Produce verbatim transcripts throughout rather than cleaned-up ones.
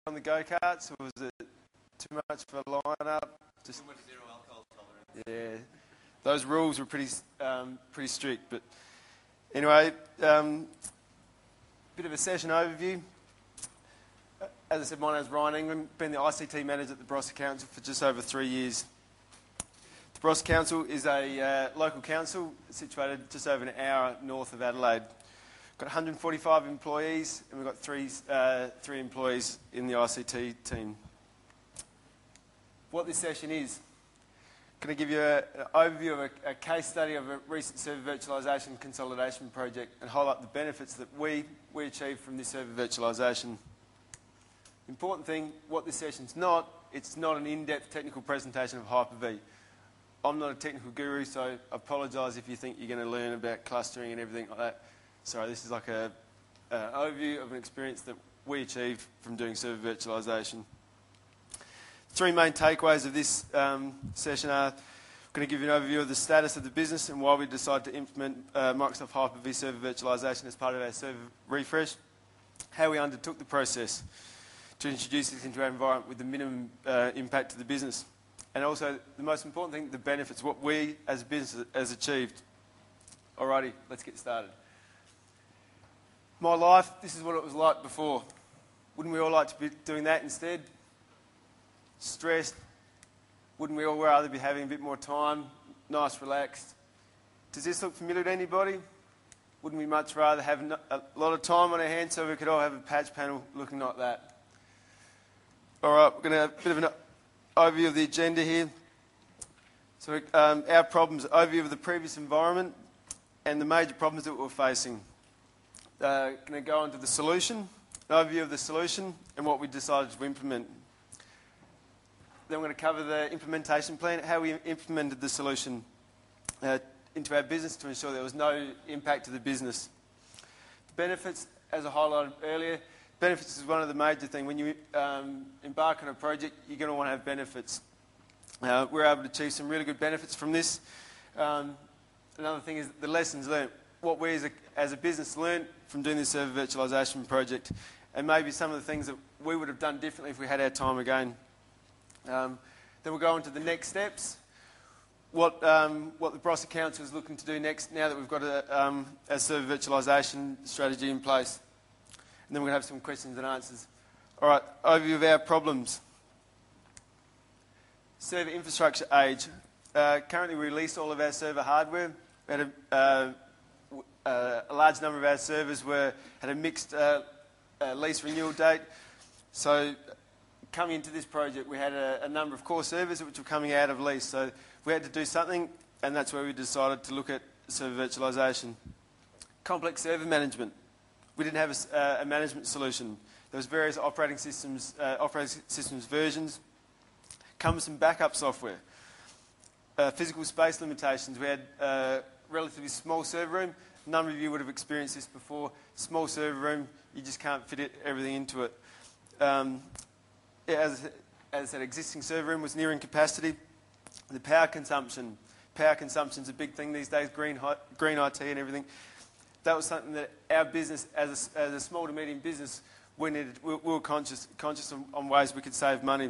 on the go-karts, or was it too much for a line-up? Just too much zero alcohol tolerance. Yeah, those rules were pretty um, pretty strict. But anyway, um, bit of a session overview. As I said, my name is Ryan England. Been the I C T manager at the Barossa Council for just over three years. The Barossa Council is a uh, local council situated just over an hour north of Adelaide. Got one hundred forty-five employees, and we've got three uh, three employees in the I C T team. What this session is, I'm going to give you a, an overview of a, a case study of a recent server virtualisation consolidation project and highlight the benefits that we, we achieved from this server virtualisation. The important thing, what this session's not, it's not an in-depth technical presentation of Hyper-V. I'm not a technical guru, so I apologise if you think you're going to learn about clustering and everything like that. Sorry, this is like an overview of an experience that we achieved from doing server virtualisation. Three main takeaways of this um, session are: I'm going to give you an overview of the status of the business and why we decided to implement uh, Microsoft Hyper-V server virtualisation as part of our server refresh, how we undertook the process to introduce this into our environment with the minimum uh, impact to the business, and also the most important thing, the benefits, what we as a business has achieved. Alrighty, let's get started. My life, this is what it was like before. Wouldn't we all like to be doing that instead? Stressed. Wouldn't we all rather be having a bit more time, nice, relaxed? Does this look familiar to anybody? Wouldn't we much rather have a lot of time on our hands so we could all have a patch panel looking like that? Alright, we're going to have a bit of an overview of the agenda here. So um, our problems, overview of the previous environment and the major problems that we're facing. Uh, going to go on to the solution, an overview of the solution and what we decided to implement. Then we're going to cover the implementation plan, how we implemented the solution uh, into our business to ensure there was no impact to the business. The benefits, as I highlighted earlier, benefits is one of the major things. When you um, embark on a project, you're going to want to have benefits. Uh, we're able to achieve some really good benefits from this. Um, another thing is the lessons learned. What we as a, as a business learned from doing this server virtualisation project, and maybe some of the things that we would have done differently if we had our time again. Um, then we'll go on to the next steps. What, um, what the Barossa Council is looking to do next now that we've got a, um, a server virtualisation strategy in place. And then we're going to have some questions and answers. All right, overview of our problems. Server infrastructure age. Uh, currently we released all of our server hardware. We had a, uh, uh, a large number of our servers were, had a mixed uh, uh, lease renewal date. So coming into this project, we had a, a number of core servers which were coming out of lease. So we had to do something, and that's where we decided to look at server virtualisation. Complex server management. We didn't have a, uh, a management solution. There was various operating systems, uh, operating systems versions, cumbersome backup software, uh, physical space limitations. We had a relatively small server room. A number of you would have experienced this before. Small server room, you just can't fit it, everything into it. Um, yeah, as, as that existing server room was nearing capacity. The power consumption. Power consumption is a big thing these days, green, green I T and everything. That was something that our business, as a, as a small to medium business, we, needed, we, we were conscious, conscious on, on ways we could save money.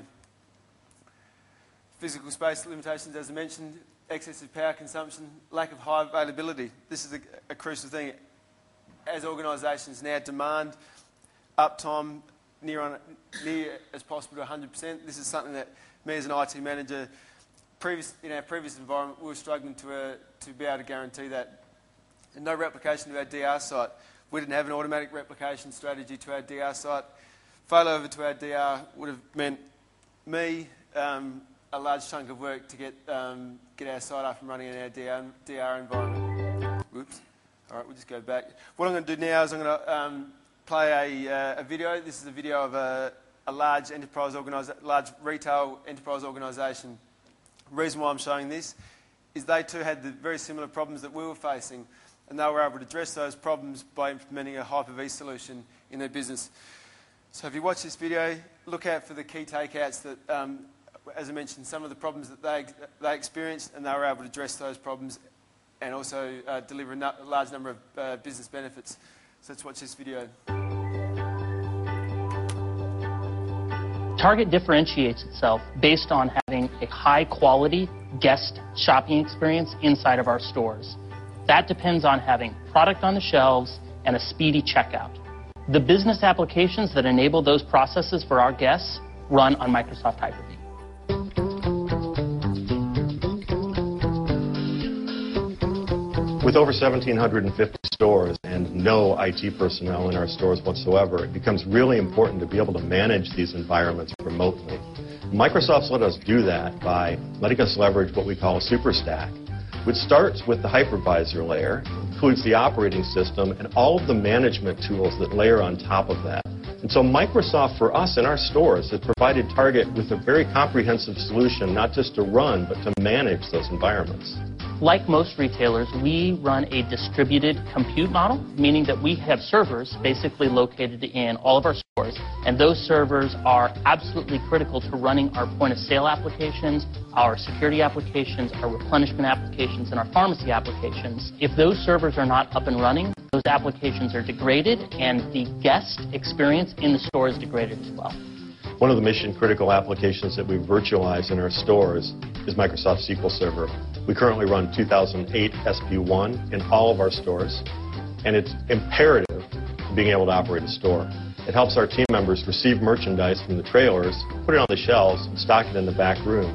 Physical space limitations, as I mentioned, excessive power consumption, lack of high availability. This is a, a crucial thing. As organisations now demand uptime near, on, near as possible to one hundred percent, this is something that me as an I T manager, previous, in our previous environment, we were struggling to, uh, to be able to guarantee that. And no replication to our D R site. We didn't have an automatic replication strategy to our D R site. Failover to our D R would have meant me um, a large chunk of work to get um, get our site up and running in our D R, D R environment. Whoops. All right, we'll just go back. What I'm going to do now is I'm going to um, play a, uh, a video. This is a video of a, a large enterprise organisa- large retail enterprise organisation. The reason why I'm showing this is they too had the very similar problems that we were facing, and they were able to address those problems by implementing a Hyper-V solution in their business. So if you watch this video, look out for the key takeouts that, um, as I mentioned, some of the problems that they, they experienced, and they were able to address those problems and also uh, deliver a, no- a large number of uh, business benefits. So let's watch this video. Target differentiates itself based on having a high-quality guest shopping experience inside of our stores. That depends on having product on the shelves and a speedy checkout. The business applications that enable those processes for our guests run on Microsoft Hyper-V. With over one thousand seven hundred fifty stores and no I T personnel in our stores whatsoever, it becomes really important to be able to manage these environments remotely. Microsoft's let us do that by letting us leverage what we call a super stack, which starts with the hypervisor layer, includes the operating system, and all of the management tools that layer on top of that. And so Microsoft, for us in our stores, has provided Target with a very comprehensive solution, not just to run, but to manage those environments. Like most retailers, we run a distributed compute model, meaning that we have servers basically located in all of our stores, and those servers are absolutely critical to running our point-of-sale applications, our security applications, our replenishment applications, and our pharmacy applications. If those servers are not up and running, those applications are degraded, and the guest experience in the store is degraded as well. One of the mission-critical applications that we virtualize in our stores is Microsoft S Q L Server. We currently run two thousand eight S P one in all of our stores, and it's imperative to being able to operate a store. It helps our team members receive merchandise from the trailers, put it on the shelves, and stock it in the back room.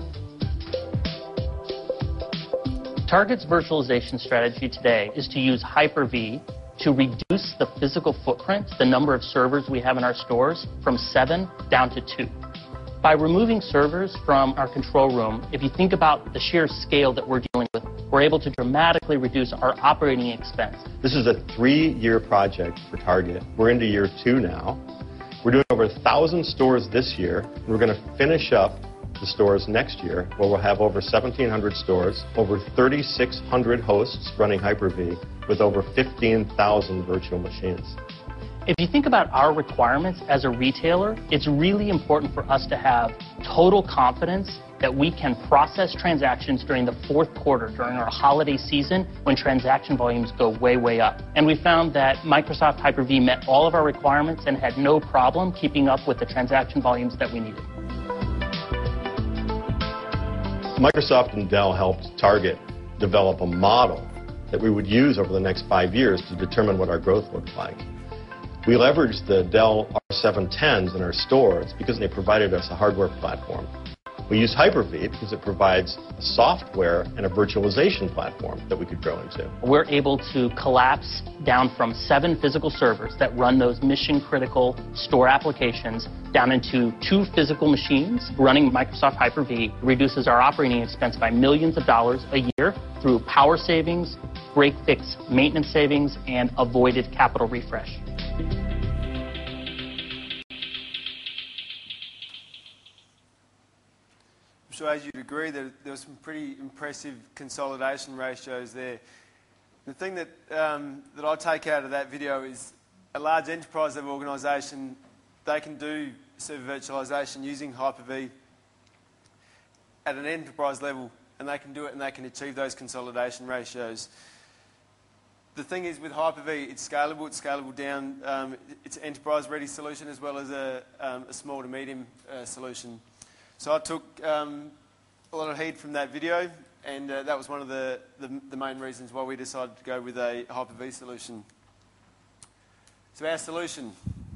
Target's virtualization strategy today is to use Hyper-V to reduce the physical footprint, the number of servers we have in our stores, from seven down to two. By removing servers from our control room, if you think about the sheer scale that we're dealing with, we're able to dramatically reduce our operating expense. This is a three-year project for Target. We're into year two now. We're doing over a thousand stores this year. And we're going to finish up the stores next year, where we'll have over seventeen hundred stores, over thirty-six hundred hosts running Hyper-V, with over fifteen thousand virtual machines. If you think about our requirements as a retailer, it's really important for us to have total confidence that we can process transactions during the fourth quarter, during our holiday season, when transaction volumes go way, way up. And we found that Microsoft Hyper-V met all of our requirements and had no problem keeping up with the transaction volumes that we needed. Microsoft and Dell helped Target develop a model that we would use over the next five years to determine what our growth looked like. We leveraged the Dell R seven tens in our stores because they provided us a hardware platform. We used Hyper-V because it provides a software and a virtualization platform that we could grow into. We're able to collapse down from seven physical servers that run those mission-critical store applications down into two physical machines. Running Microsoft Hyper-V reduces our operating expense by millions of dollars a year through power savings, break-fix maintenance savings, and avoided capital refresh. I'm sure as you'd agree that there were some pretty impressive consolidation ratios there. The thing that, um, that I take out of that video is a large enterprise level organisation, they can do server virtualisation using Hyper-V at an enterprise level, and they can do it and they can achieve those consolidation ratios. The thing is with Hyper-V, it's scalable, it's scalable down, um, it's an enterprise-ready solution as well as a, um, a small to medium uh, solution. So I took um, a lot of heat from that video, and uh, that was one of the, the, the main reasons why we decided to go with a Hyper-V solution. So our solution.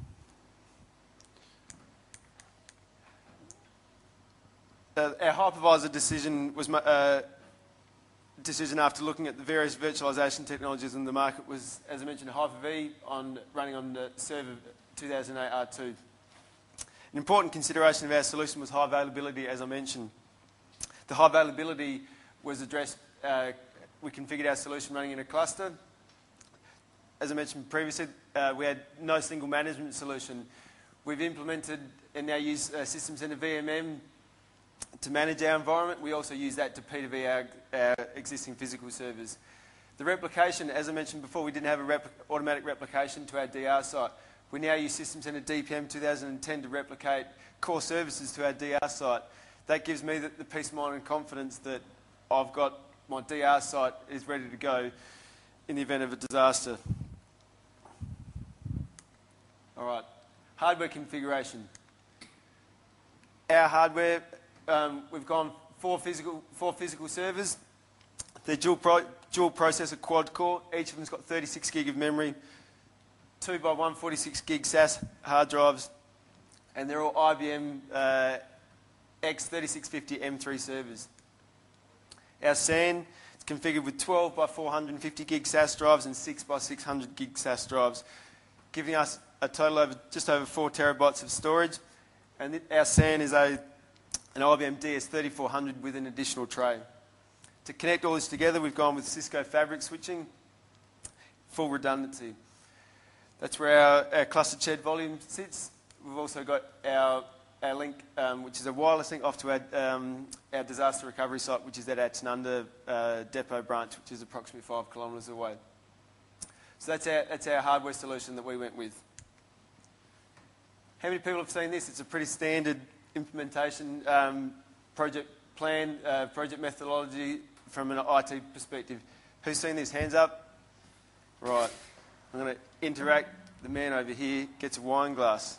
Uh, our hypervisor decision was uh, decision after looking at the various virtualization technologies in the market was, as I mentioned, Hyper-V on running on the server two thousand eight R two. An important consideration of our solution was high availability, as I mentioned. The high availability was addressed, uh, we configured our solution running in a cluster. As I mentioned previously, uh, we had no single management solution. We've implemented and now use uh, System Center V M M to manage our environment. We also use that to P two V our, our existing physical servers. The replication, as I mentioned before, we didn't have a rep automatic replication to our D R site. We now use System Center D P M two thousand ten to replicate core services to our D R site. That gives me the, the peace of mind and confidence that I've got my D R site is ready to go in the event of a disaster. All right, hardware configuration. our hardware, um, we've gone four physical, four physical servers. They're dual, pro, dual processor quad core. Each of them's got thirty-six gig of memory, two by one forty-six gig S A S hard drives, and they're all I B M uh, X thirty-six fifty M three servers. Our S A N is configured with twelve by four fifty gig S A S drives and six by six hundred gig S A S drives, giving us a total of just over four terabytes of storage. And our S A N is a, an I B M D S thirty-four hundred with an additional tray. To connect all this together, we've gone with Cisco Fabric switching, full redundancy. That's where our, our clustered shared volume sits. We've also got our, our link, um, which is a wireless link off to our, um, our disaster recovery site, which is at our Tanunda uh, depot branch, which is approximately five kilometres away. So that's our, that's our hardware solution that we went with. How many people have seen this? It's a pretty standard implementation um, project plan, uh, project methodology from an I T perspective. Who's seen this? Hands up. Right. I'm going to interact. The man over here gets a wine glass.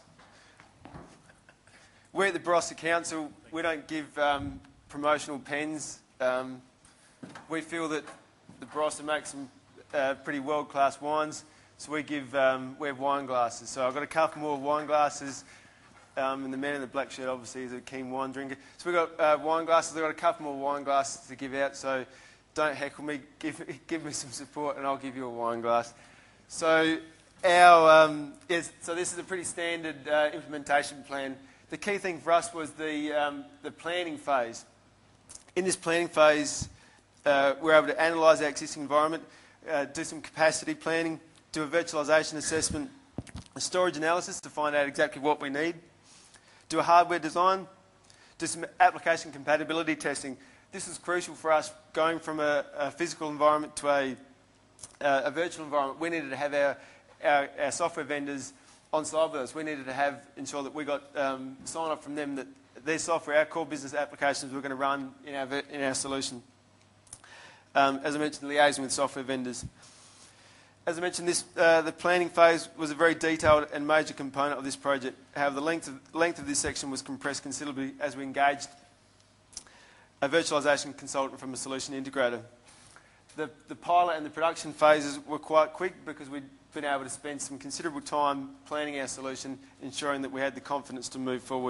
We're at the Barossa Council. We don't give um, promotional pens. Um, we feel that the Barossa makes some uh, pretty world-class wines, so we give um, we have wine glasses. So I've got a couple more wine glasses. Um, and the man in the black shirt obviously is a keen wine drinker. So we've got uh, wine glasses. I've got a couple more wine glasses to give out, so don't heckle me. Give, give me some support and I'll give you a wine glass. So, our, um, yes, so this is a pretty standard uh, implementation plan. The key thing for us was the, um, the planning phase. In this planning phase, uh, we're able to analyse our existing environment, uh, do some capacity planning, do a virtualisation assessment, a storage analysis to find out exactly what we need, do a hardware design, do some application compatibility testing. This is crucial for us going from a, a physical environment to a, uh, a virtual environment. We needed to have our, our, our software vendors on side with us. We needed to have ensure that we got um, sign off from them that their software, our core business applications, were going to run in our, in our solution. Um, as I mentioned, liaising with software vendors. As I mentioned, this, uh, the planning phase was a very detailed and major component of this project. However, the length of, length of this section was compressed considerably as we engaged a virtualisation consultant from a solution integrator. The, the pilot and the production phases were quite quick because we'd been able to spend some considerable time planning our solution, ensuring that we had the confidence to move forward.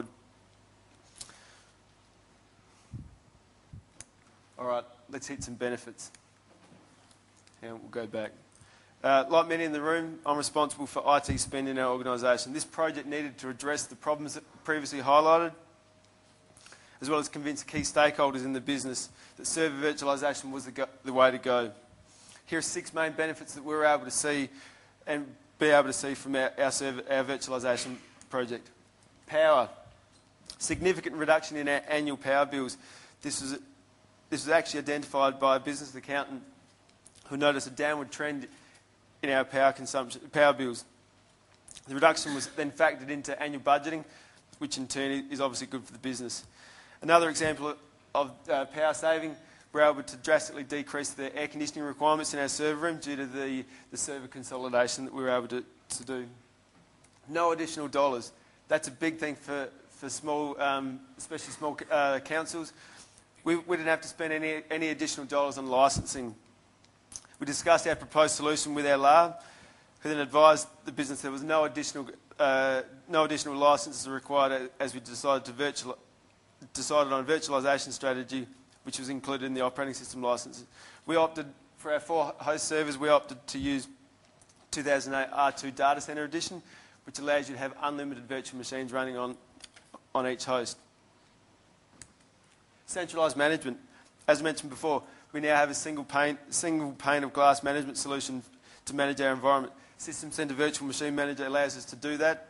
All right, let's hit some benefits. And we'll go back. Uh, like many in the room, I'm responsible for I T spend in our organisation. This project needed to address the problems that previously highlighted, as well as convince key stakeholders in the business that server virtualisation was the, go the way to go. Here are six main benefits that we were able to see and be able to see from our, our, server, our virtualisation project. Power. Significant reduction in our annual power bills. This was, this was actually identified by a business accountant who noticed a downward trend in our power consumption, power bills. The reduction was then factored into annual budgeting, which in turn is obviously good for the business. Another example of uh, power saving, we're able to drastically decrease the air conditioning requirements in our server room due to the, the server consolidation that we were able to, to do. No additional dollars. That's a big thing for, for small, um, especially small uh, councils. We, we didn't have to spend any, any additional dollars on licensing. We discussed our proposed solution with our lab, who then advised the business there was no additional, uh, no additional licenses required as we decided, to virtual, decided on a virtualisation strategy, which was included in the operating system licenses. We opted, for our four host servers, we opted to use two thousand eight R two Data Centre Edition, which allows you to have unlimited virtual machines running on, on each host. Centralised management. As mentioned before, we now have a single pane, single pane of glass management solution to manage our environment. System Centre Virtual Machine Manager allows us to do that.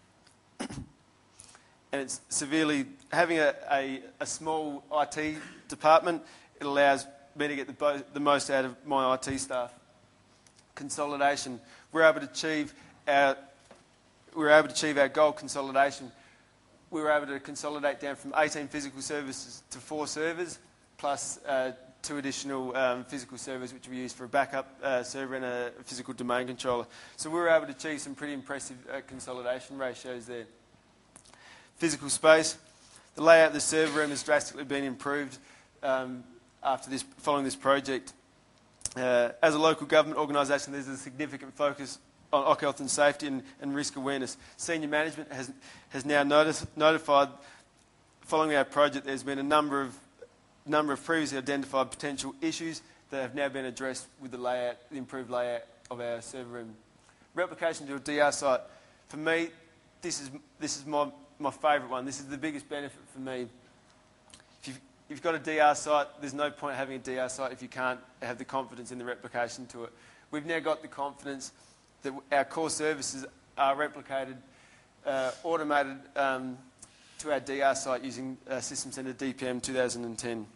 And it's severely, having a, a, a small I T department, it allows me to get the, bo the most out of my I T staff. Consolidation. We're able to achieve our, we're able to achieve our goal consolidation. We were able to consolidate down from eighteen physical services to four servers, plus uh, two additional um, physical servers which we use for a backup uh, server and a physical domain controller. So we were able to achieve some pretty impressive uh, consolidation ratios there. Physical space. The layout of the server room has drastically been improved um, after this, following this project. Uh, as a local government organisation, there's a significant focus on occupational health and safety and, and risk awareness. Senior management has, has now notice, notified, following our project, there's been a number of, number of previously identified potential issues that have now been addressed with the layout, the improved layout of our server room. Replication to a D R site, for me, this is, this is my, my favourite one. This is the biggest benefit for me. If you've, if you've got a D R site, there's no point having a D R site if you can't have the confidence in the replication to it. We've now got the confidence that our core services are replicated, uh, automated um, to our D R site using uh, System Center D P M two thousand ten.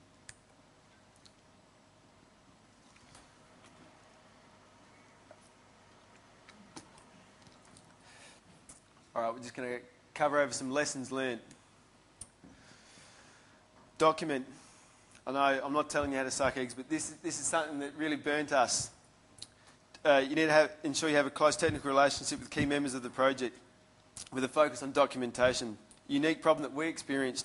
All right, we're just going to cover over some lessons learned. Document. I know I'm not telling you how to suck eggs, but this, this is something that really burnt us. Uh, you need to have, ensure you have a close technical relationship with key members of the project with a focus on documentation. A unique problem that we experienced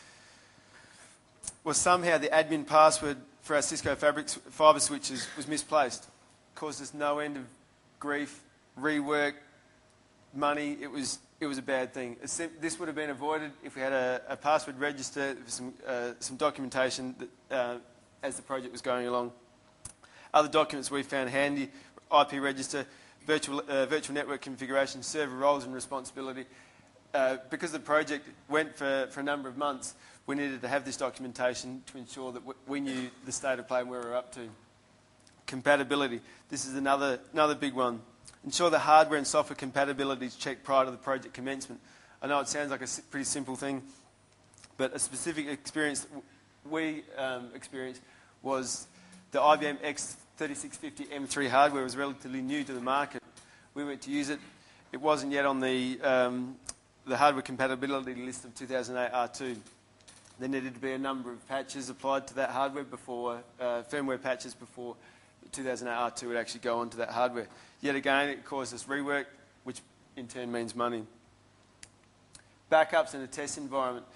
was somehow the admin password for our Cisco Fabric fibre switches was misplaced. Caused us no end of grief, rework, money. It was, it was a bad thing. This would have been avoided if we had a, a password register, some, uh, some documentation that, uh, as the project was going along. Other documents we found handy: I P register, virtual, uh, virtual network configuration, server roles and responsibility. Uh, because the project went for, for a number of months, we needed to have this documentation to ensure that we knew the state of play and where we were up to. Compatibility. This is another, another big one. Ensure the hardware and software compatibility is checked prior to the project commencement. I know it sounds like a pretty simple thing, but a specific experience that we um, experienced was the I B M X thirty-six fifty M three hardware was relatively new to the market. We went to use it. It wasn't yet on the, um, the hardware compatibility list of two thousand eight R two. There needed to be a number of patches applied to that hardware before, uh, firmware patches before two thousand eight R two would actually go onto that hardware. Yet again, it caused us rework, which in turn means money. Backups in a test environment.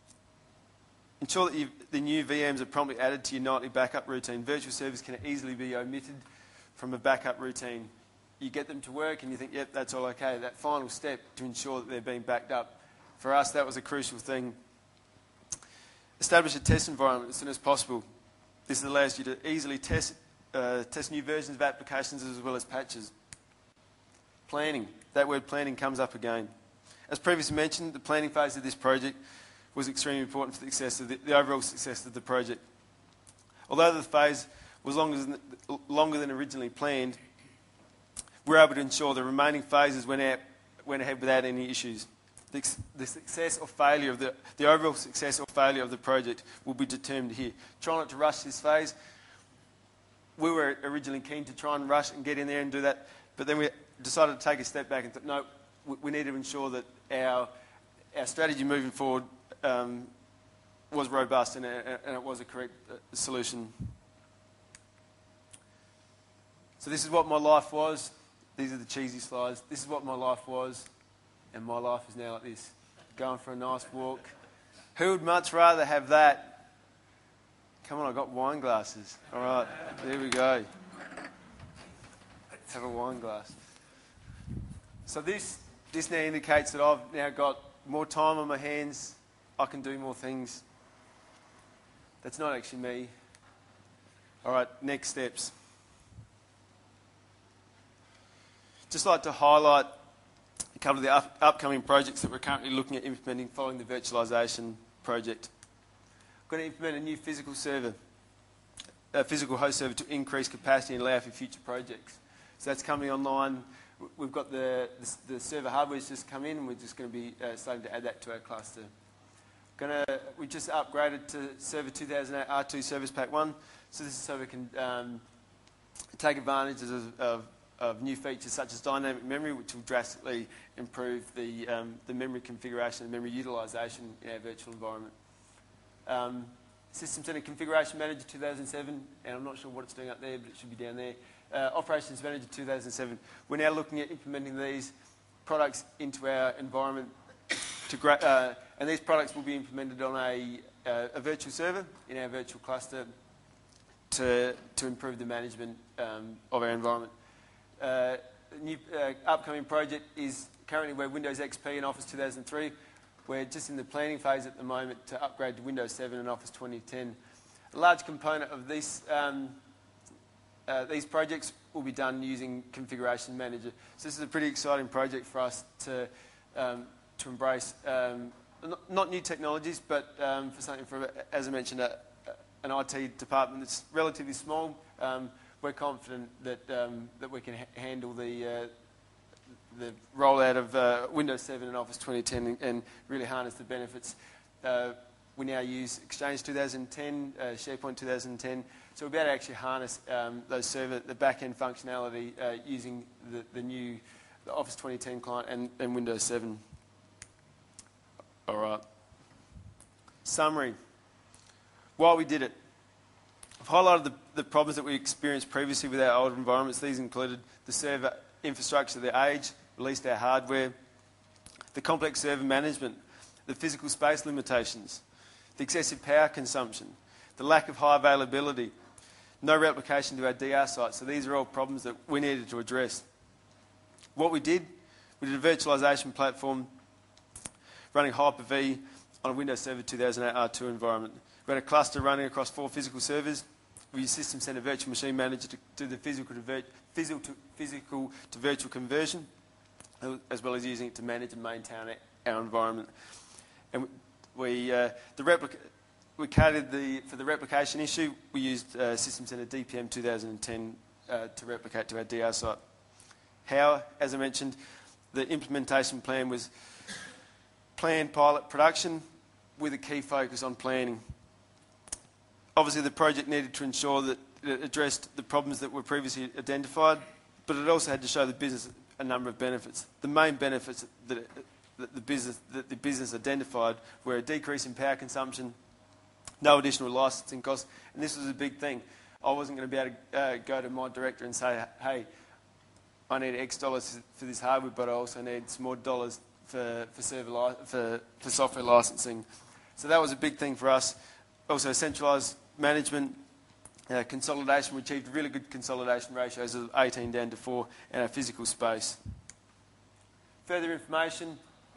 Ensure that you've, the new V Ms are promptly added to your nightly backup routine. Virtual servers can easily be omitted from a backup routine. You get them to work and you think, yep, that's all okay. That final step to ensure that they're being backed up. For us, that was a crucial thing. Establish a test environment as soon as possible. This allows you to easily test, uh, test new versions of applications as well as patches. Planning. That word planning comes up again. As previously mentioned, the planning phase of this project was extremely important for the, success of the, the overall success of the project. Although the phase was longer than, longer than originally planned, we were able to ensure the remaining phases went, out, went ahead without any issues. The, the success or failure of the, the overall success or failure of the project will be determined here. Try not to rush this phase. We were originally keen to try and rush and get in there and do that, but then we decided to take a step back and thought, no, we, we need to ensure that our, our strategy moving forward um, was robust and, and it was a correct uh, solution. So this is what my life was. These are the cheesy slides. This is what my life was, and my life is now like this. Going for a nice walk. Who would much rather have that? Come on, I've got wine glasses. All right, there we go. Have a wine glass. So this, this now indicates that I've now got more time on my hands. I can do more things. That's not actually me. All right, next steps. Just like to highlight a couple of the up, upcoming projects that we're currently looking at implementing following the virtualisation project. We're going to implement a new physical server, a physical host server to increase capacity and allow for future projects. So that's coming online. We've got the, the, the server hardware's just come in and we're just going to be uh, starting to add that to our cluster. Gonna, we just upgraded to Server two thousand eight R two Service Pack one, so this is so we can um, take advantage of, of, of new features such as dynamic memory, which will drastically improve the, um, the memory configuration and memory utilisation in our virtual environment. Um, System Center Configuration Manager two thousand seven, and I'm not sure what it's doing up there, but it should be down there. Uh, Operations Manager two thousand seven. We're now looking at implementing these products into our environment to gra uh, and these products will be implemented on a, uh, a virtual server in our virtual cluster to, to improve the management um, of our environment. Uh, the new uh, upcoming project is currently we're Windows X P and Office two thousand three. We're just in the planning phase at the moment to upgrade to Windows seven and Office twenty ten. A large component of this, um, uh, these projects will be done using Configuration Manager. So this is a pretty exciting project for us to, um, to embrace. Um, not, not new technologies, but um, for something, for, as I mentioned, a, an I T department that's relatively small. Um, we're confident that, um, that we can ha handle the, uh, the rollout of uh, Windows seven and Office twenty ten and, and really harness the benefits. Uh, we now use Exchange two thousand ten, uh, SharePoint two thousand ten, so we'll be able to actually harness um, those server, the back-end functionality uh, using the, the new the Office twenty ten client and, and Windows seven. All right. Summary. Why we did it. I've highlighted the, the problems that we experienced previously with our old environments. These included the server infrastructure, the age, released our hardware, the complex server management, the physical space limitations, the excessive power consumption, the lack of high availability, no replication to our D R sites. So these are all problems that we needed to address. What we did, we did a virtualization platform running Hyper-V on a Windows Server two thousand eight R two environment. We had a cluster running across four physical servers. We used System Center Virtual Machine Manager to do the physical to, vir physical, to, physical to virtual conversion, as well as using it to manage and maintain our environment. And we, uh, the replica we catered the, for the replication issue, we used uh, System Center D P M two thousand ten uh, to replicate to our D R site. How, as I mentioned, the implementation plan was planned pilot production with a key focus on planning. Obviously, the project needed to ensure that it addressed the problems that were previously identified, but it also had to show the business a number of benefits. The main benefits that, it, that, the, business, that the business identified were a decrease in power consumption, no additional licensing costs, and this was a big thing. I wasn't going to be able to uh, go to my director and say, hey, I need X dollars for this hardware, but I also need some more dollars for, for, server for, for software licensing. So that was a big thing for us. Also, centralised management, uh, consolidation. We achieved really good consolidation ratios of eighteen down to four in our physical space. Further information.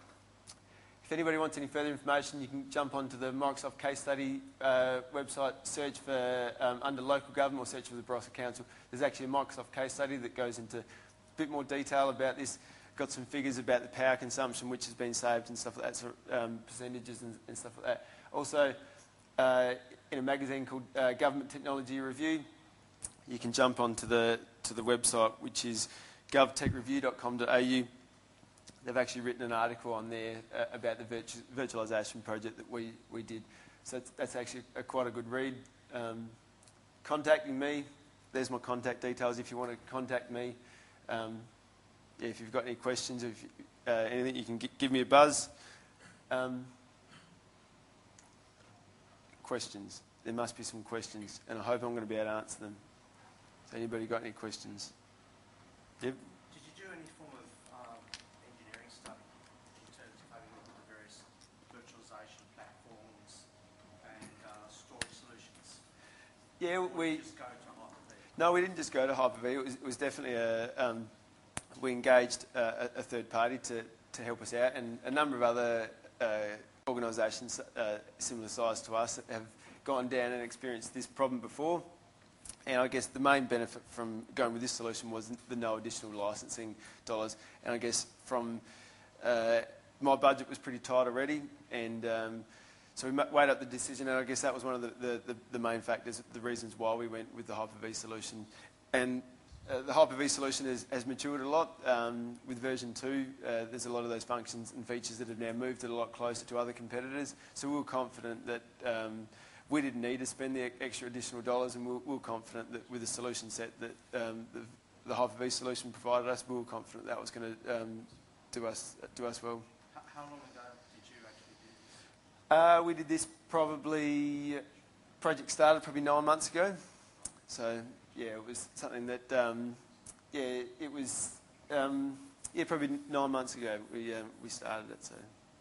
If anybody wants any further information, you can jump onto the Microsoft case study uh, website, search for um, under local government or search for the Barossa Council. There's actually a Microsoft case study that goes into a bit more detail about this. Got some figures about the power consumption which has been saved and stuff like that, so, um, percentages and, and stuff like that. Also, uh, in a magazine called uh, Government Technology Review, you can jump onto the to the website, which is gov tech review dot com dot A U. They've actually written an article on there uh, about the virtu virtualization project that we we did. So that's, that's actually a, quite a good read. Um, contacting me, there's my contact details if you want to contact me. Um, yeah, if you've got any questions, or if you, uh, anything, you can give me a buzz. Um, questions. There must be some questions, and I hope I'm going to be able to answer them. So anybody got any questions? Yep. Did you do any form of um, engineering study in terms of having a look at the various virtualization platforms and uh, storage solutions? Yeah, or we... Just go to Hyper-V? No, we didn't just go to Hyper-V. It was, it was definitely a... Um, we engaged uh, a, a third party to, to help us out, and a number of other uh, organisations uh, similar size to us have gone down and experienced this problem before. And I guess the main benefit from going with this solution was the no additional licensing dollars. And I guess from uh, my budget was pretty tight already, and um, so we weighed up the decision, and I guess that was one of the, the, the, the main factors, the reasons why we went with the Hyper-V solution. And uh, the Hyper-V solution has, has matured a lot. Um, with version two, uh, there's a lot of those functions and features that have now moved it a lot closer to other competitors. So we were confident that um, we didn't need to spend the extra additional dollars, and we were, we were confident that with the solution set that um, the, the Hyper-V solution provided us, we were confident that was going to um, do us do us well. How, how long ago did you actually do this? Uh, we did this probably, project started probably nine months ago. So yeah, it was something that, um, yeah, it was, um, yeah, probably nine months ago we, um, we started it, so yeah.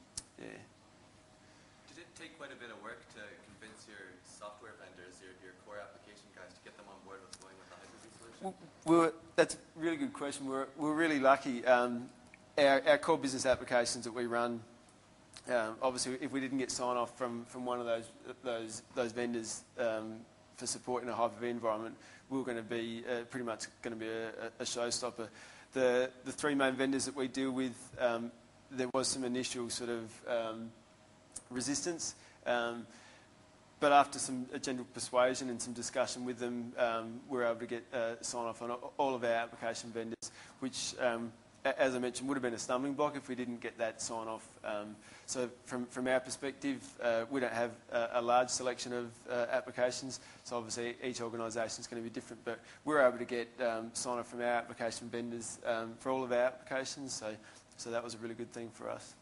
yeah. Did it take quite a bit of work to convince your software vendors, your, your core application guys, to get them on board with going with the Hyper-V solution? Well, we were, that's a really good question. We're, we're really lucky. Um, our, our core business applications that we run, um, obviously, if we didn't get sign off from, from one of those those those vendors um, for support in a Hyper-V environment, we were going to be uh, pretty much going to be a, a showstopper. The the three main vendors that we deal with, um, there was some initial sort of um, resistance. Um, But after some uh, general persuasion and some discussion with them, um, we were able to get uh, sign-off on all of our application vendors, which, um, a- as I mentioned, would have been a stumbling block if we didn't get that sign-off. Um, so from, from our perspective, uh, we don't have a, a large selection of uh, applications, so obviously each organisation is going to be different, but we were able to get um, sign-off from our application vendors um, for all of our applications, so, so that was a really good thing for us.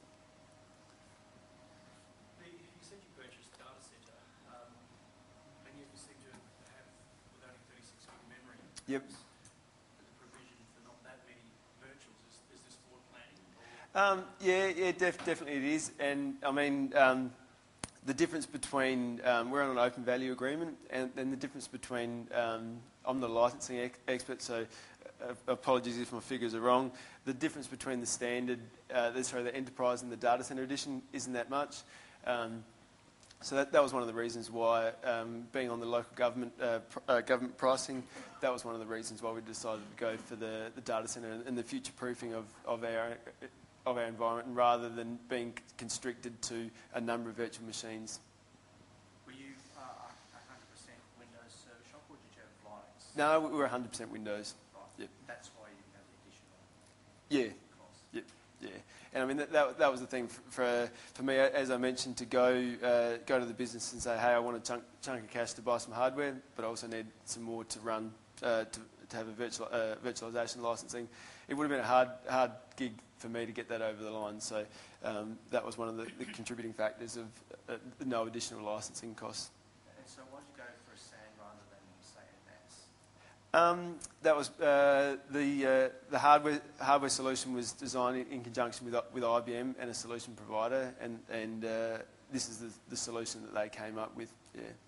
Yep. The provision for not that many virtuals, is, is this forward planning? Um, yeah, yeah, def- definitely it is. And I mean, um, the difference between, um, we're on an open value agreement, and then the difference between, um, I'm the licensing ex- expert, so uh, apologies if my figures are wrong. The difference between the standard, uh, the, sorry, the enterprise and the data center edition isn't that much. Um, So that, that was one of the reasons why, um, being on the local government uh, pr- uh, government pricing, that was one of the reasons why we decided to go for the, the data centre and, and the future proofing of, of our of our environment, rather than being constricted to a number of virtual machines. Were you uh, one hundred percent Windows Server Shop, or did you have Linux? No, we were one hundred percent Windows. Right. Yep. That's why you didn't have the additional Yeah. cost. Yep. Yeah. And I mean, that, that, that was the thing for, for, for me, as I mentioned, to go uh, go to the business and say, hey, I want a chunk, chunk of cash to buy some hardware, but I also need some more to run, uh, to, to have a virtual, uh, virtualization licensing. It would have been a hard hard gig for me to get that over the line. So um, that was one of the, the contributing factors of uh, no additional licensing costs. And so why did you go for a SAN rather than, say, a N A S? Um, that was uh, the uh, the hardware hardware solution was designed in, in conjunction with with I B M and a solution provider, and and uh, this is the, the solution that they came up with. Yeah. Did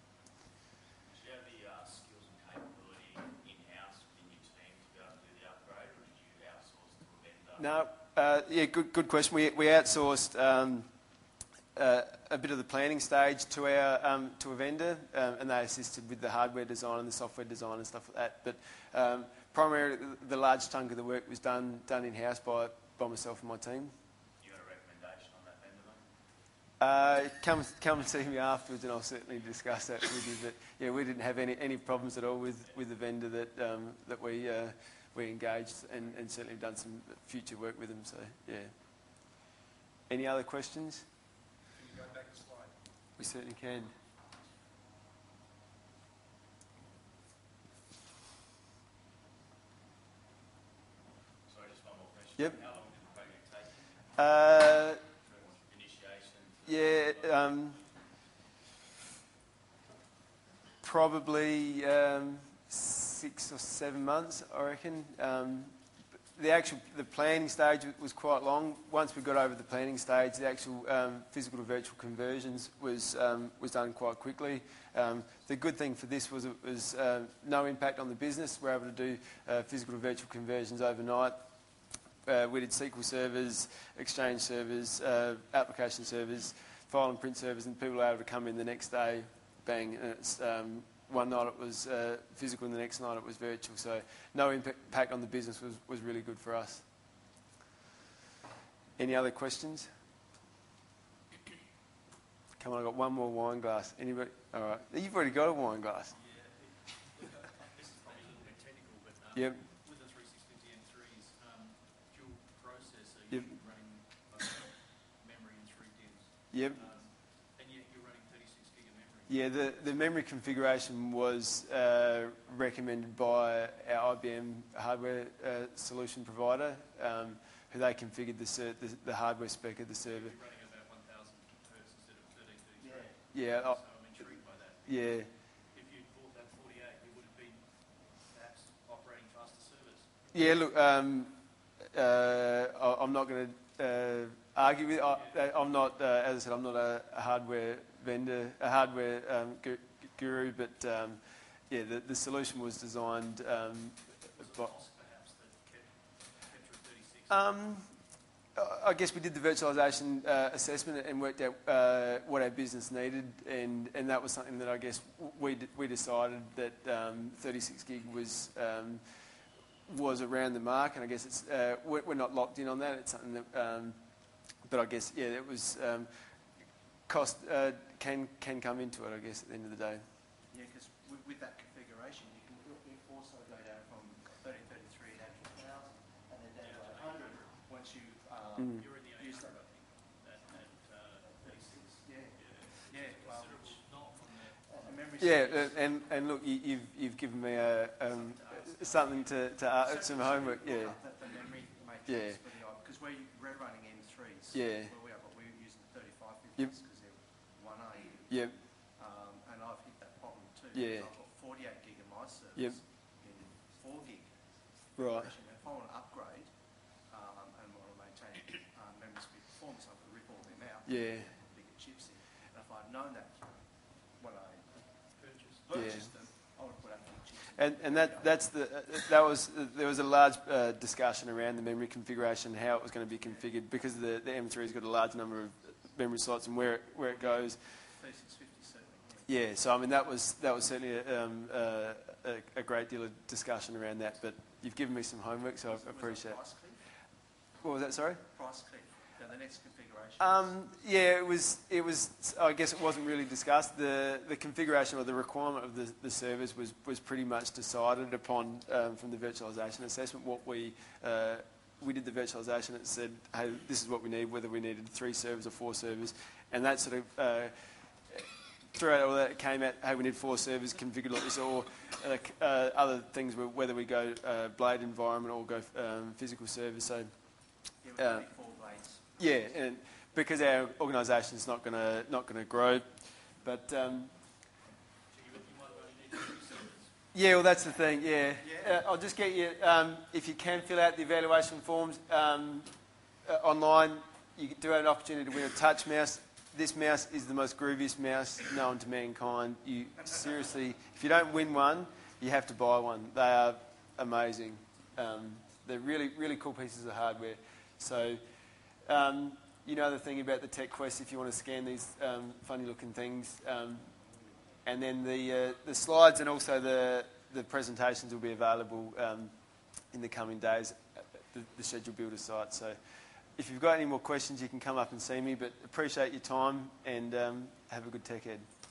you have the uh, skills and capability in-house within your team to be able to do the upgrade, or did you outsource to a vendor? No. Uh, yeah. Good good question. We we outsourced. Um, Uh, a bit of the planning stage to our um, to a vendor, um, and they assisted with the hardware design and the software design and stuff like that. But um, primarily, the large chunk of the work was done done in house by by myself and my team. You got a recommendation on that vendor, mate? Uh, come come and see me afterwards, and I'll certainly discuss that with you. But yeah, we didn't have any, any problems at all with, with the vendor that um, that we uh, we engaged, and, and certainly done some future work with them. So yeah. Any other questions? Go back a slide. We certainly can. Sorry, just one more question. Yep. How long did the project take? Uh, From initiation? yeah, um, probably um, six or seven months, I reckon. Um, the actual the planning stage was quite long. Once we got over the planning stage, the actual um, physical to virtual conversions was um, was done quite quickly. Um, the good thing for this was it was uh, no impact on the business. We're able to do uh, physical to virtual conversions overnight. Uh, we did S Q L servers, Exchange servers, uh, application servers, file and print servers, and people were able to come in the next day, bang, and it's um, one night it was uh, physical and the next night it was virtual. So no impact on the business was, was really good for us. Any other questions? Come on, I've got one more wine glass. Anybody? All right. You've already got a wine glass. Yeah. This is probably a little bit technical, but um, Yep. with the thirty-six fifty M threes, um, dual processor, Yep. you're running uh, memory in three D I Mms. Yep. Um, and yet you're running thirty-six gig of memory. Yeah, the, the memory configuration was uh, recommended by our I B M hardware uh, solution provider, um, who they configured the, ser- the the hardware spec of the server. You're running about one thousand hertz instead of thirteen thirty-three. Yeah, So oh, I'm intrigued by that. yeah, If you'd bought that forty-eight, you would have been perhaps operating faster servers. yeah. Look, um, uh, I- I'm not going to uh, argue with. I, I'm not, uh, as I said, I'm not a, a hardware vendor, a hardware um, gu- guru, but um, yeah, the, the solution was designed. Um, by, Cost perhaps that kept, kept your thirty-six? um, I guess we did the virtualisation uh, assessment and worked out uh, what our business needed, and, and that was something that I guess we d- we decided that um, thirty-six gig was um, was around the mark, and I guess it's uh, we're, we're not locked in on that. It's something that, um, but I guess yeah, it was um, cost uh, can can come into it. I guess at the end of the day. Yeah, because with, with that configuration, you can al- also go down from thirty thirty-three down to one thousand, and then down to eight hundred once you um, Mm. You're in the use eight that. hundred, I think, at, at uh, thirty-six. Yeah, Yeah, yeah. Well, considerable knock from there. a memory Yeah, stick is- uh, and and look, you, you've you've given me a um, something to to uh, some homework. Yeah, The, the memory matrix Yeah. for the because we're, we're running M threes. Yeah. Where we are, but we're using the thirty-five Yep. fifties because they're one A. yeah, Um, and I've hit that problem too. Yeah. I've got forty-eight gig of my service Yep. in four gig. right. configuration. If I want to upgrade um, and want to maintain um, memory speed performance, I can rip all them out. Yeah. Put bigger chips in. And if I'd known that when I Purchase. purchased them, I would put up big chips. And and that that's the uh, that was there was a large uh, discussion around the memory configuration, how it was going to be configured, because the the M three's got a large number of memory slots and where it, where it goes. thirty-six fifty certainly. Yeah. Yeah, so I mean that was that was certainly a, um, uh, a, a great deal of discussion around that. But you've given me some homework, so I Was that appreciate it. price cliff? What was that? Sorry. Price cliff. Now the next configuration. Um, yeah, it was. It was. I guess it wasn't really discussed. The the configuration or the requirement of the, the servers was, was pretty much decided upon um, from the virtualization assessment. What we uh, we did the virtualization. It said, hey, this is what we need. Whether we needed three servers or four servers, and that sort of uh, throughout all that it came out. Hey, we need four servers configured like this, or uh, uh, other things. Were whether we go uh, blade environment or go um, physical servers. So. Yeah, we've uh, got four blades. Yeah, and because our organisation is not going to not going to grow, but um, So you, you might only need three servers. yeah, well that's the thing. Yeah, Yeah. Uh, I'll just get you um, if you can fill out the evaluation forms um, uh, online. You do have an opportunity to win a touch mouse. This mouse is the most grooviest mouse known to mankind. You seriously, if you don't win one, you have to buy one. They are amazing. Um, they're really really cool pieces of hardware. So. Um, you know the thing about the Tech Quest, if you want to scan these um, funny-looking things, um, and then the uh, the slides and also the the presentations will be available um, in the coming days at the, the Schedule Builder site. So, if you've got any more questions, you can come up and see me. But appreciate your time and um, have a good Tech Ed.